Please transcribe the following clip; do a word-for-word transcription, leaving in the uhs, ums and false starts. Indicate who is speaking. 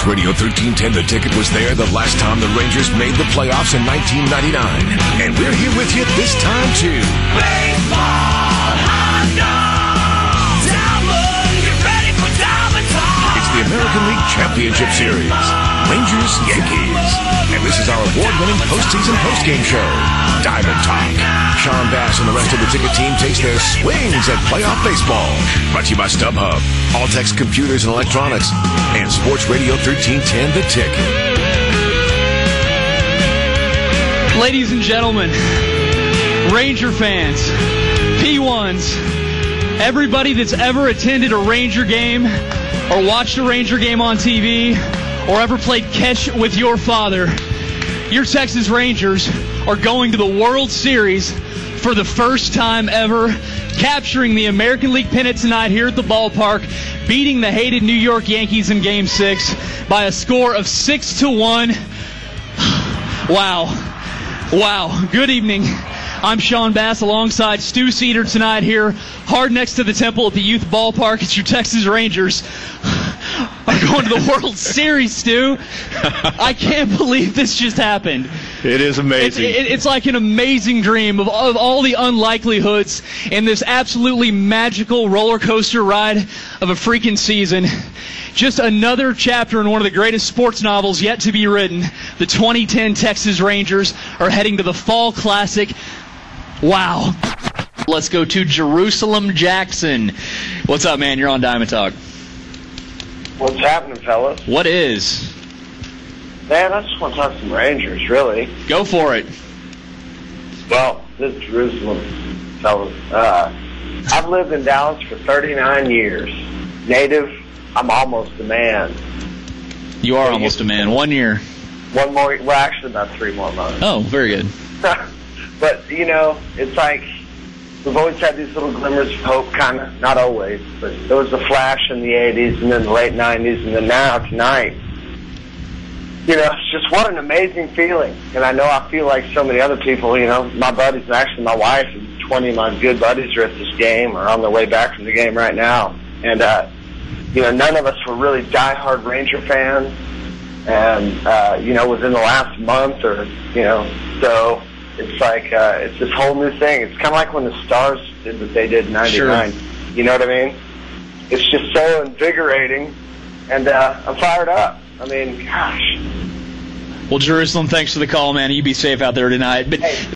Speaker 1: Radio thirteen ten The Ticket was there the last time the Rangers made the playoffs in nineteen ninety-nine. And we're here with you this time, too.
Speaker 2: Baseball, hot dog. Diamond, get ready for Diamond Talk.
Speaker 1: It's the American League Championship Series. Rangers, Yankees. And this is our award-winning postseason postgame show, Diamond Talk. Sean Bass and the rest of the Ticket team takes their swings at playoff baseball. Brought to you by StubHub, Altex Computers and Electronics, and Sports Radio thirteen ten The Ticket.
Speaker 3: Ladies and gentlemen, Ranger fans, P ones, everybody that's ever attended a Ranger game or watched a Ranger game on T V or ever played catch with your father, your Texas Rangers are going to the World Series for the first time ever, capturing the American League pennant tonight here at the ballpark, beating the hated New York Yankees in Game six by a score of six to one. Wow. Wow. Good evening. I'm Sean Bass alongside Stu Cedar tonight here, hard next to the Temple at the Youth Ballpark. It's your Texas Rangers are going to the World Series, Stu. I can't believe this just happened.
Speaker 4: It is amazing.
Speaker 3: It's, it, it's like an amazing dream of, of all the unlikelihoods in this absolutely magical roller coaster ride of a freaking season. Just another chapter in one of the greatest sports novels yet to be written. The twenty ten Texas Rangers are heading to the Fall Classic. Wow. Let's go to Jerusalem Jackson. What's up, man? You're on Diamond Talk.
Speaker 5: What's happening, fellas?
Speaker 3: What is?
Speaker 5: Man, I just want to talk some Rangers, really.
Speaker 3: Go for it.
Speaker 5: Well, this is Jerusalem, fellas. Uh, I've lived in Dallas for thirty-nine years. Native, I'm almost a man.
Speaker 3: You are almost a man. One year.
Speaker 5: One more, well, actually about three more months.
Speaker 3: Oh, very good.
Speaker 5: But, you know, it's like we've always had these little glimmers of hope, kind of, not always, but there was a flash in the eighties and then the late nineties, and then now, tonight. You know, it's just what an amazing feeling. And I know I feel like so many other people, you know, my buddies, and actually my wife and twenty of my good buddies are at this game or on their way back from the game right now. And, uh, you know, none of us were really diehard Ranger fans. And, uh, you know, within the last month or, you know, so it's like, uh, it's this whole new thing. It's kind of like when the Stars did what they did in ninety-nine. Sure. You know what I mean? It's just so invigorating. And uh, I'm fired up. I mean, gosh.
Speaker 3: Well, Jerusalem, thanks for the call, man. You be safe out there tonight. But
Speaker 5: hey.